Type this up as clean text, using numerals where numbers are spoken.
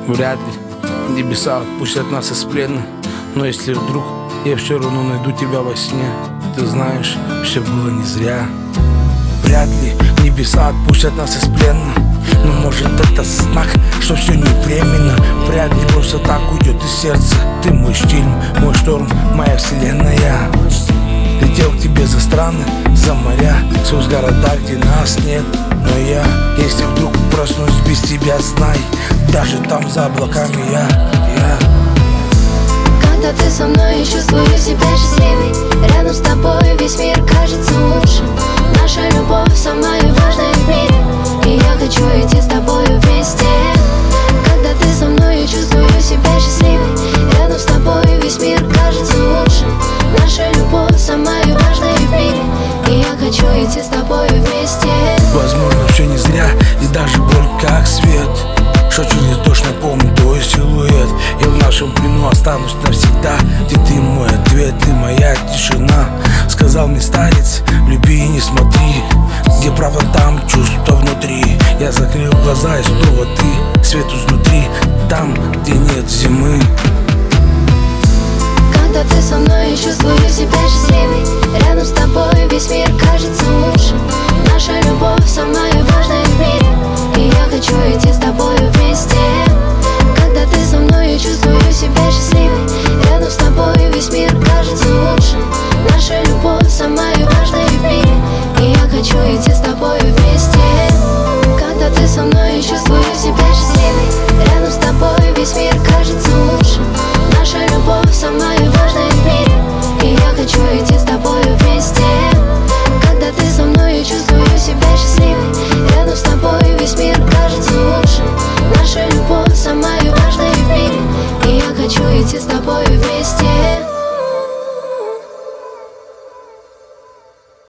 Вряд ли небеса отпустят нас из плена, но если вдруг я все равно найду тебя во сне, ты знаешь, все было не зря. Вряд ли небеса отпустят нас из плена, но может это знак, что все не временно. Вряд ли просто так уйдет из сердца. Ты мой штиль, мой шторм, моя вселенная. Летел к тебе за страны, за моря, сквозь города, где нас нет. Но я, если вдруг проснусь без тебя, знай, даже там за облаками я. Когда ты со мной, чувствую себя счастливой. Рядом с тобой весь мир кажется лучше. Наша любовь самая важная в мире, и я хочу идти с тобой вместе. Когда ты со мной, я чувствую себя счастливой. Рядом с тобой весь мир кажется лучше. Наша любовь самая важная в мире, и я хочу идти с тобой вместе. Возможно, все не зря, и даже боль как свет, что через дождь напомнит твой силуэт. Я в нашем плену останусь навсегда, где ты мой ответ, ты моя тишина. Сказал мне старец, люби и не смотри, где правда, там чувство внутри. Я закрыл глаза и снова ты, свет изнутри, там, где нет зимы. Когда ты со мной, я чувствую себя счастливой. Рядом с тобой весь мир кажется лучше. Наша любовь самая важная в мире, и я хочу идти с тобой вместе. Когда ты со мной, я чувствую себя счастливой. Рядом с тобой весь мир кажется лучше. Наша любовь самая важная в мире, и я хочу идти с тобой вместе. Когда ты со мной, я чувствую себя счастливой. Рядом с тобой весь мир кажется лучше. Наша любовь самая важная в мире, и я хочу идти с тобой вместе. Когда ты со мной, я чувствую себя счастливой. Рядом с тобой весь мир кажется лучше. Наша любовь самая важная в мире, и я хочу идти с тобой вместе.